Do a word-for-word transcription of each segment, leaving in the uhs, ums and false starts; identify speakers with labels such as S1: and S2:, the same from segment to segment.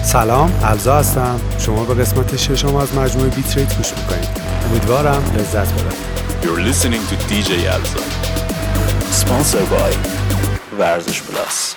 S1: سلام، الزا هستم. شما به قسمت ششم از مجموعه بیت ریت گوش میکنید. امیدوارم لذت ببرید.
S2: You're listening to دی جی الزا. Sponsored by ورزش پلاس.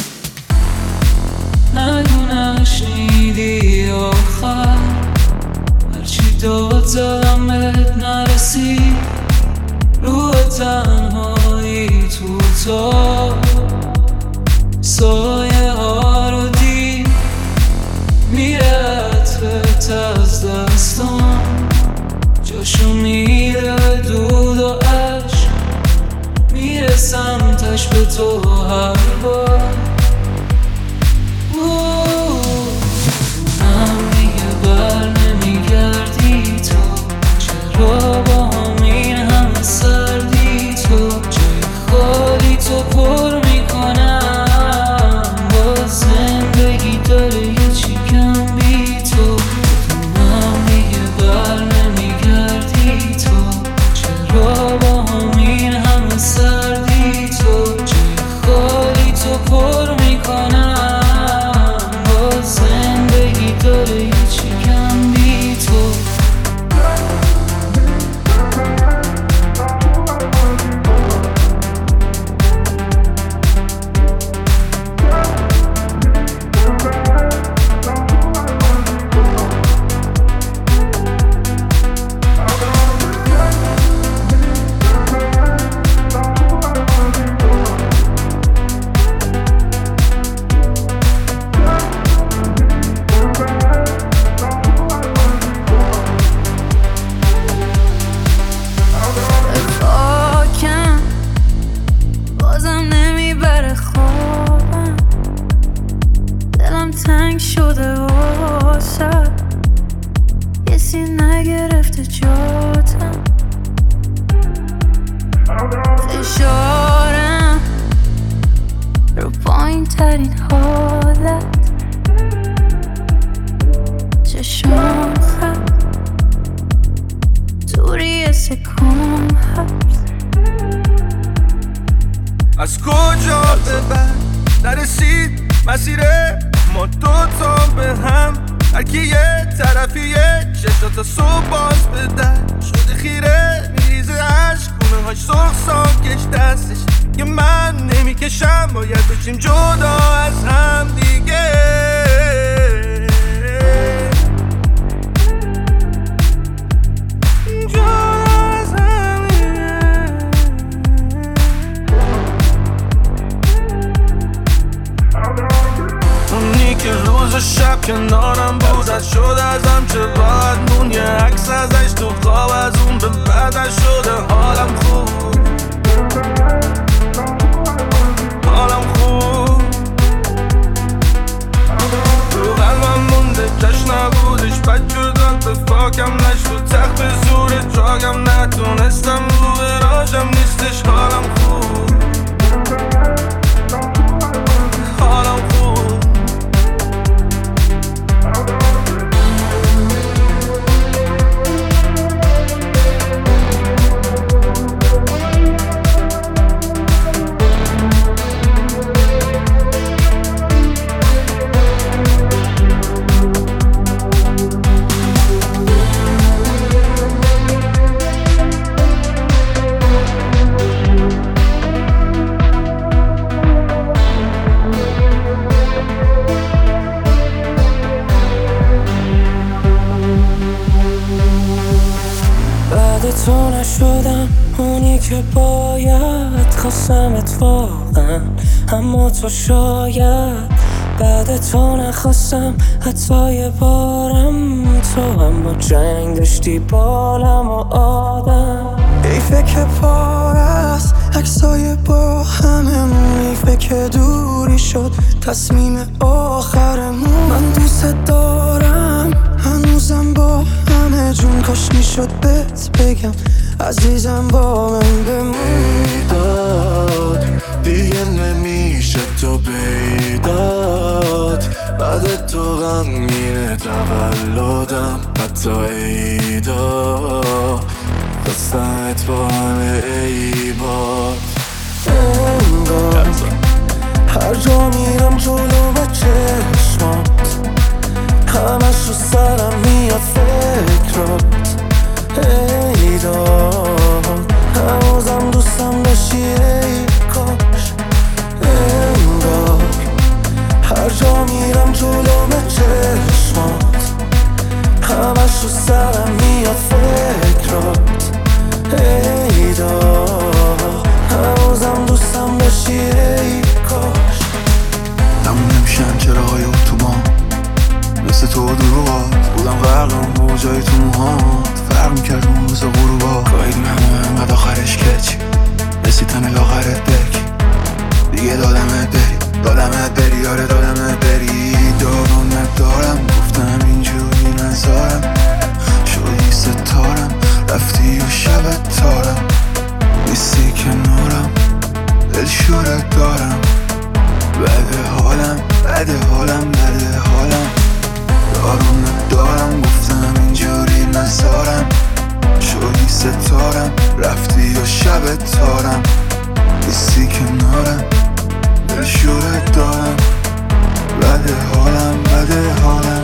S3: نگو نشنیدی آخر هرچی داد زدم بهت نرسید روح تنهایی تو تا سایه ها رو دید میره عطفت از دستان جاشو میره به دود و عشق میره سمتش به تو هر بار هم میگه بر نمیگردی تو چرا با همین همه سردی تو جای خالی تو پر میکنم با زندگی داره یه چی کم بی تو هم میگه بر نمیگردی تو چرا با همین همه سردی تو جای خالی تو پر میکنم زندگی داره یه چی کم بی تو تنگ شده واسه کسی نگرفته جاتم فشارم رو پایین ترین حالت چشم خط توری سکون هست
S4: از کجا به بعد نرسید مسیره ما دوتا به هم هرکی یه طرفیه چشاتا صبح باز به در شده خیره میریزه عشق گونه هاش سرخ ساکش دستش که من نمیکشم باید بشیم جدا از هم دیگه جدا از هم دیگه اونی که روز و شب کنارم بود از شد ازم چه راحت مون یه عکس ازش تو خواب از اون به بعدش شده حالم خوب حالم خوب تو قلبم مونده کش نبودش بد جداد به فاکم نشد تخت به زور جاگم نتونستم رو براجم نیستش حالم خوب حالم خوب تو نشدم اونی که باید خواستم اتفاقا اما تو شاید بعد تو نخواستم حتی یه بارم تو هم با جنگ داشتی بالم و آدم حیفه که پار است عکسای با هممون حیفه که دوری شد تصمیم آخرمون من دوست دارم هنوزم با همه جون کاش میشد بهت بگم عزیزم با من بمون
S5: داد دیگه نمیشه تو بیداد بعد تو غمگینه تولدم حتی عیدا خواستمت با همه عیبات انگار هر جا میرم جلو به چشمات چی ای کاش تموم نمیشن چراهای اتوبان مثل تو دروغات بودم غرقم موجای تو موهات فرق میکرد اون روز غروبا گاهیدیم همه انقدر آخرش کچ رسیدن لاغرت بک دیگه دادمت بری دادمت بری یاره دادمت بری دارونت دارم گفتم اینجوری نزارم شدی ستارم رفتی و شبت تارم نیستی کنارم دل شورت دارم بده حالم بده حالم بده حالم دارونت دارم گفتم اینجوری نزارم شدی ستارم رفتی و شبت تارم نیستی کنارم دل شورت دارم بده حالم بده حالم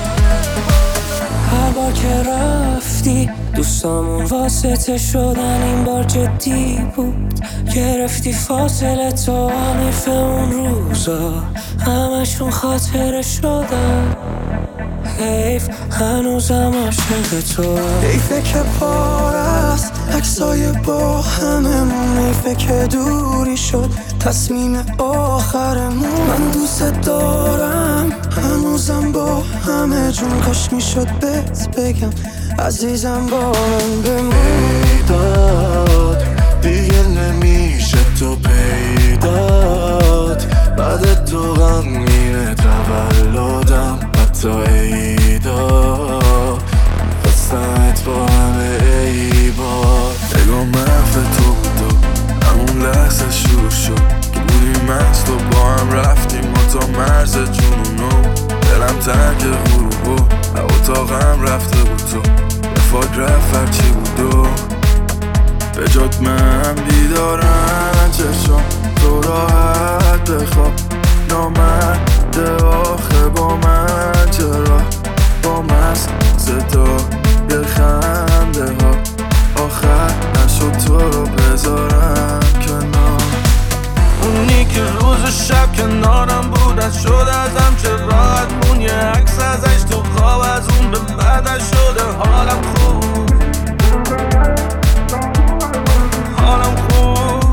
S4: هر بار که رفتی دوستامون واسطه شدن این بار جدی بود گرفتی فاصله تو حیف اون روزا همشون خاطره شدن حیف هنوزم عاشق تو
S5: حیفه که پار است عکسای با هممون حیفه که دوری شد تصمیم آخرمون من دوست دارم هنوزم با همه جون کاش میشد بهت بگم عزیزم با من بمون پیدات دیگه نمیشه تو پیدات بعد تو غمگینه تولدم حتی ایداد خواستمت با همه ای بار نگاه محف تو بودو همون لحظه شروع شد که بودیم مست و با هم رفتیم ما تا مرز جنونو دلم تنگ غروبو هوا تا غم رفته بود تو رفاق رفت هرچی بودو به جات من بیدارم چشم تو راحت بخواب نامرده آخه با من چرا با مست صدا یه خنده ها آخر نشد تو رو بذارم کنار اونی که روز و شب کنارم بود از شد ازم چه راحت مون یه عکس ازش تو خواب از اون به بعدش شده حالم خوب حالم خوب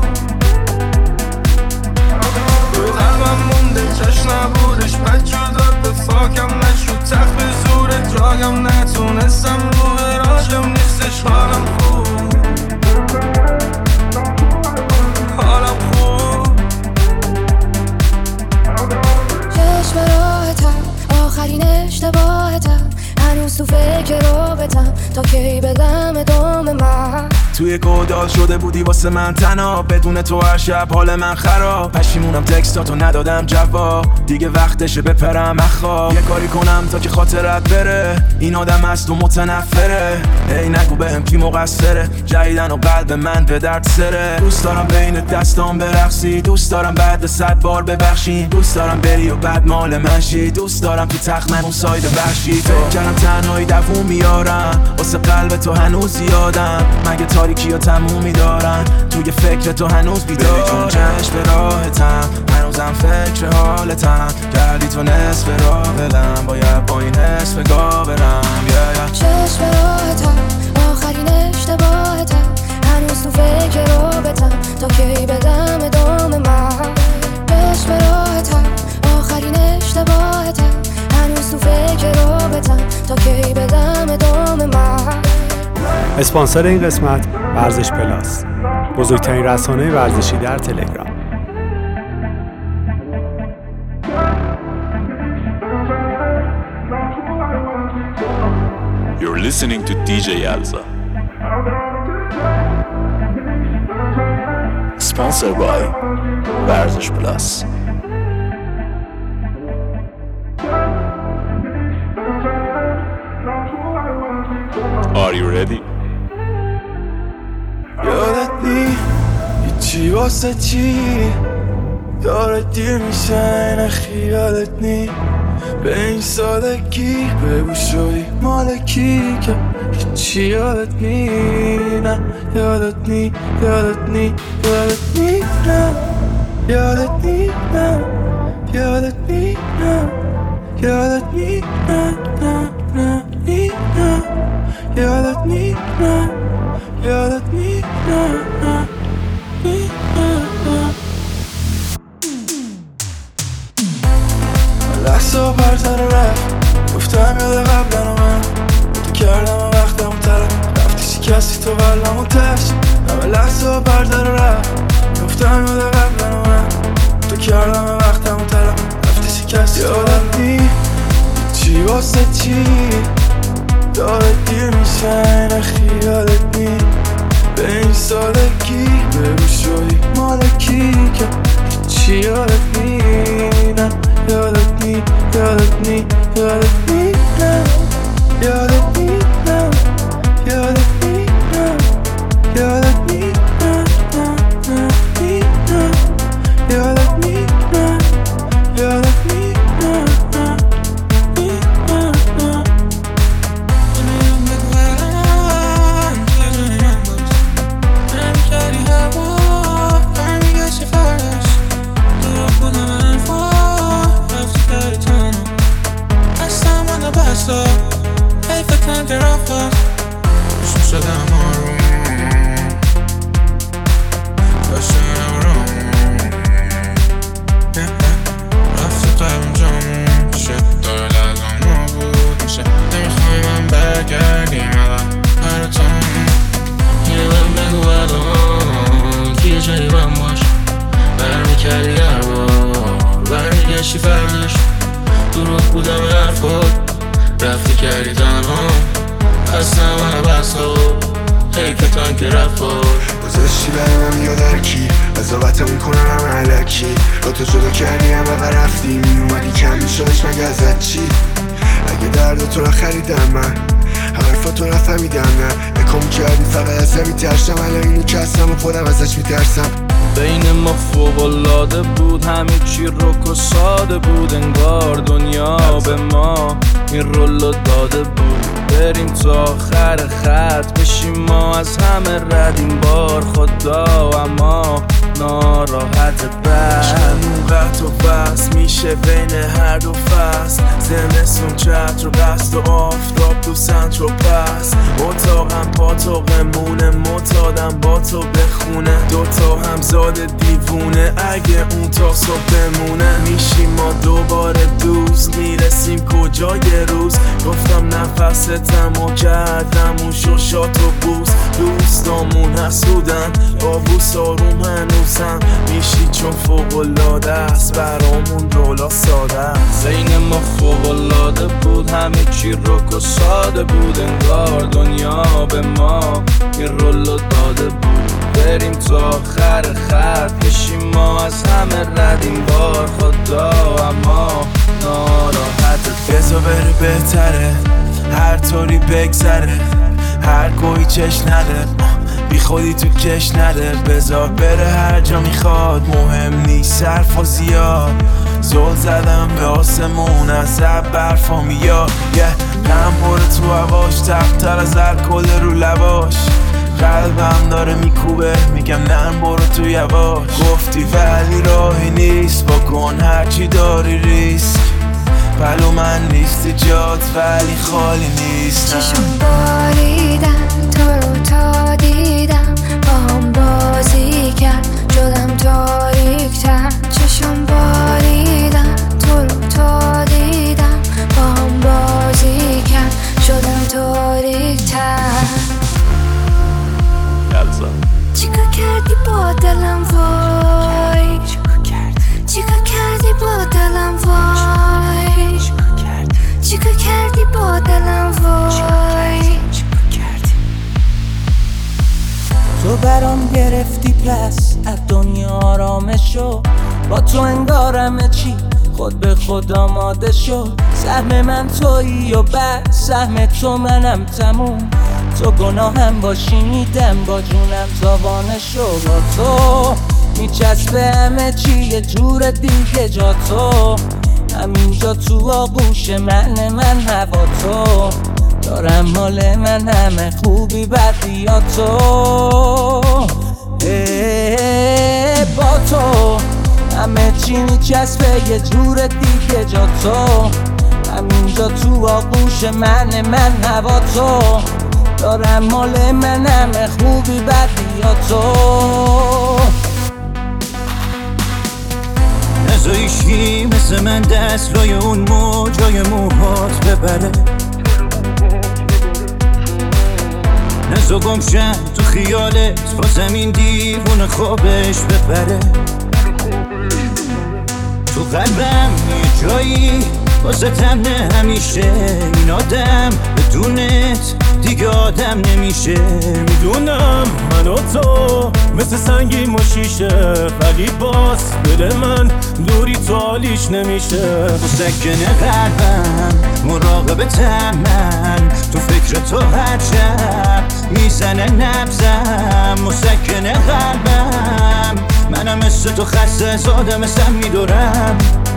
S5: رو قلبم مونده چشم نبودش بد شداد به فاکم نشد تخت به زورت راگم نتونستم رو به راجم نیستش حالم خوب حالم خوب
S6: چشم راحتم آخرین اشتباهتم هنوز تو فکر رابطم تا کی بدم ادامه من
S5: توی گودال شده بودی واسه من تنها بدون تو هر شب حال من خراب پشیمونم تکستاتو ندادم جواب دیگه وقتشه بپرم اخواب یه کاری کنم تا که خاطرت بره این آدم از و متنفره ای نگو بهم کی مقصره جدیدن و قلب من به درد سره دوست دارم بین دستام برقصی دوست دارم بعد صد بار ببخشی دوست دارم بری و بعد مال من شی دوست دارم تو تخت من اون ساید وحشی تو کردم تنهایی دووم میارم واسه قلب تو هنوز یادم مگه تاریکی ها تمومی دارن توی فکر تو هنوز بیدار چون چشم به راحتم هنوزم فکر حالتم کردی تو نصف راه بلم باید با این حس بگاه برم yeah, yeah.
S6: چشم راحتم آخرین اشتباهتم هنوز تو فکر رابطم تا کی بدم ادامه من چشم راحتم آخرین اشتباهتم هنوز تو فکر رابطم تا کی بدم ادامه من
S1: اسپانسر این قسمت ورزش پلاس، بزرگترین رسانه ورزشی در تلگرام.
S2: You're listening to دی جی Alza. Sponsored by ورزش پلاس. Are you ready?
S5: یادت نی هیچی واسه چی داره دیر میشه نخی یادت نی به این سادگی بگو شدی مالکی که هیچی یادت نی نه یادت نی یادت نی یادت نی نه یادت نی نه یادت نی نه یادت نی نه نه نه نی نه یادت نی نه یادت نی نه نه نی نه گفت تو قلم و تشت همه لحظه ها بردار رفت گفتم یاد قبل من تو کردم وقتم و طرف رفتی شکست یادت نی چی واسه چی داره دیر میشه نخی یادت نی به این سادگی بگو شدی مالکی که چی یادت نی نه یادت نی یادت نی یادت نی نه یادت نی نه یادت نی نه یادت نی نه نه نه نی نه یادت نی نه یادت نی نه نه نی نه نه
S7: حیف تنگ رفت خوشم شدم آروم داشتم آروم رفت تو قلبم جامون شد داره لحظم نابود میشه نمیخوای من برگردیم الان براتون یه من بگو الان که جایی من باش برمیکردی هر بار برمیگشتی فردش دروغ بودم حرفات رفتی کردی تنها اصلا من بسا حیفتان که رفت
S5: گذاشتی برای من یادرکی قضاوتمون کنن هم علکی با تو جدا کردی هم و رفتی میومدی کم میشدش مگه ازت چی اگه درد تو را خریدم من حرفا تو را فهمیدم نه نکام کردی فقط ازم میترشم الان اینو که هستم و خودم ازش میترسم
S8: بین ما فوق‌العاده بود همه چی رک و ساده بود انگار دنیا به ما این رولو داده بود بریم تا آخر خط بشیم ما از همه رد این بار خدا اما ناراحت بس
S5: موقت و بس میشه بین هر دو فصل زمستون چتر و قصد و آفتاب تو سنتر و پس اتاقم پاتاقمونه متادم با تو بخونه دوتا همزاد دیوونه اگه اون تا صبح بمونه میشیم ما دوباره دوست میرسیم کجای روز گفتم نفستم و کردم اون شوشات و بوس دوستامون حسودن با بوس آروم هنوزم میشی چون فوق‌العاده است برامون رولا ساده است
S8: بین ما فوق‌العاده بود همه چی رک و ساده بود انگار دنیا به ما این رولو داده بود بریم تا آخر خط بشیم ما از همه رد این بار خدا اما ناراحت
S5: بذار بره بهتره هر طوری بگذره هر گویی چش نده بی خودی تو کش نده بذار بره هر جا میخواد مهم نیست حرف و زیاد زل زدم به آسمون از اب برفا میاد یه نم بره تو هواش تختر از الکل رو لباش قلبم داره میکوبه میگم نرم برو تو یواش گفتی ولی راهی نیست بکن هرچی داری ریسک پلو من نیستی جات ولی خالی نیست
S6: چشم باریدم تو رو تا دیدم با هم بازی کرد شدم تاریک‌تر چشم باریدم تو رو تا دیدم با هم بازی کرد شدم تاریک‌تر
S2: یلزا
S6: چیکار کردی با دلم وای چیکار کردی با دلم وای چیکار کردی با دلم وای
S4: تو برام گرفتی پس از دنیا آرامش شو با تو انگار همه چی خود به خود آماده شو سهم من تویی و بعد سهم تو منم تموم تو گناهم باشی میدم با جونم تاوانه شو با تو میچسبه همه چی یه جور دیگه جا تو همینجا تو آغوش من من هوا تو دارم مال من همه خوبی بدی یا تو با تو همه چی میچسبه یه جور دیگه جا تو همینجا تو آغوش من من هوا تو دارم مال من همه خوبی بدی یا تو
S9: نزایشی مثل من دست لای اون موجای موهات ببره نزو گمشن تو خیالت با زمین دیوونه خوابش بپره تو قلبم یه جایی واسه تمنه همیشه این آدم بدونت دیگه آدم نمیشه
S10: میدونم من و تو مثل سنگی مشیشه ولی باز دل من دوری تو حالیش نمیشه
S9: مسکن قلبم مراقبتم من تو فکر تو هر شب میزنه نبزم مسکن قلبم منم مثل تو خسته زاده مثل میدورم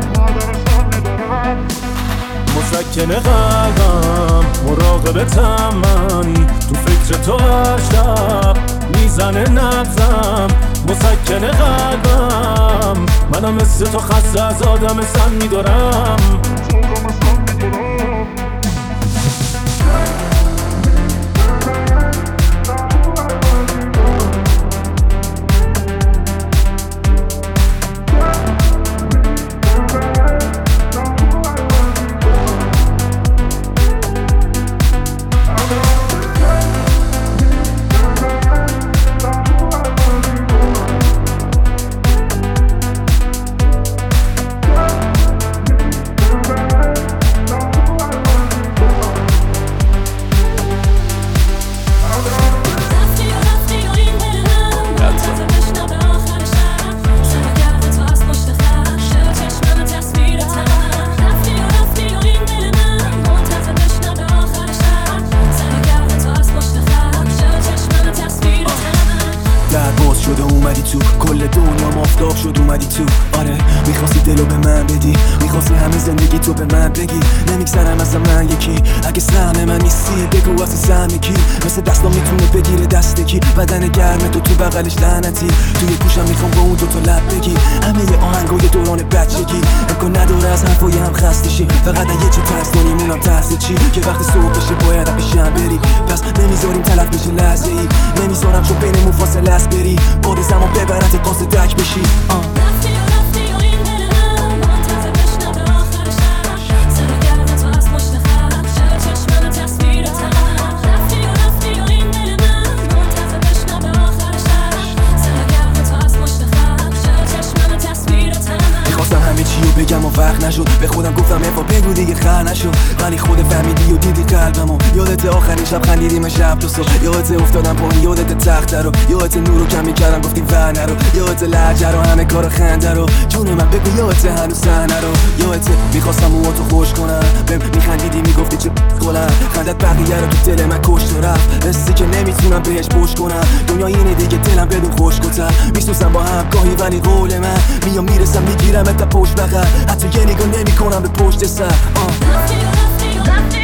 S10: مسکن قلبم مراقبتم من تو فکر تو هر شب میزنه نبزم مسکن قلبم منم مثل تو خسته از آدم سن میدارم
S5: شده اومدی تو کل دنیا مافتاب شد اومدی تو آره میخواستی دلو به من بدی میخواستی همه زندگی تو به من بگی نمیگذرم از من یکی اگه سهم من نیستی بگو واسه سهم کی مثل دستم میتونه بگیره دست کی بدن گرم تو تو بغلش لعنتی توی گوشم میخوام با اون دو تا لب بگی همه آهنگای دوران بچگی امکان نداره از حرفای هم خسته شی فقط یه چی ترس کنیم اونم ترس چی که وقتی صبح بشه باید بشم بری پس نمیذاریم تلف بشه لحظه ای نمیذارم چون بینمون فاصله است بری بعد زمان ببرت قاصد دک بشی آه.
S6: رفتی و رفتی و این دل من منتظر بشنبه آخر شب صدا گرد تو از پشت خط شد چشمن تصویرتم رفتی و رفتی و این دل من منتظر بشنبه آخر شب صدا گرد تو از پشت خط شد چشمن تصویرتم
S5: میخواستم همه چی رو بگم و وقت نشد به خودم گفتم افا بگو دیگه خر نشد ولی خود فهمیدی و دیدی قلبمو یادت آخرین شب خندیدیم شب تو صبح یادت افتادم پایین یادت تخت رو یادت نور رو کم میکردم گفتی ور نرو یادت لهجه رو همه کار خنده رو جون من بگو یادت هنوز صحنه رو یادت میخواستم موها تو خوش کنم بهم میخندیدی میگفتی چه گلم خندت بقیه رو تو دل من کشت و رفت رسی که نمیتونم بهش پشت کنم دنیا اینه دیگه دلم بدون خوشگلتر میسوزم با هم گاهی ولی قول من میام میرسم میگیرم تا پشت بغل حتی یه نگاه نمیکنم به پشت سر
S6: رفتی و رفتی و رفتی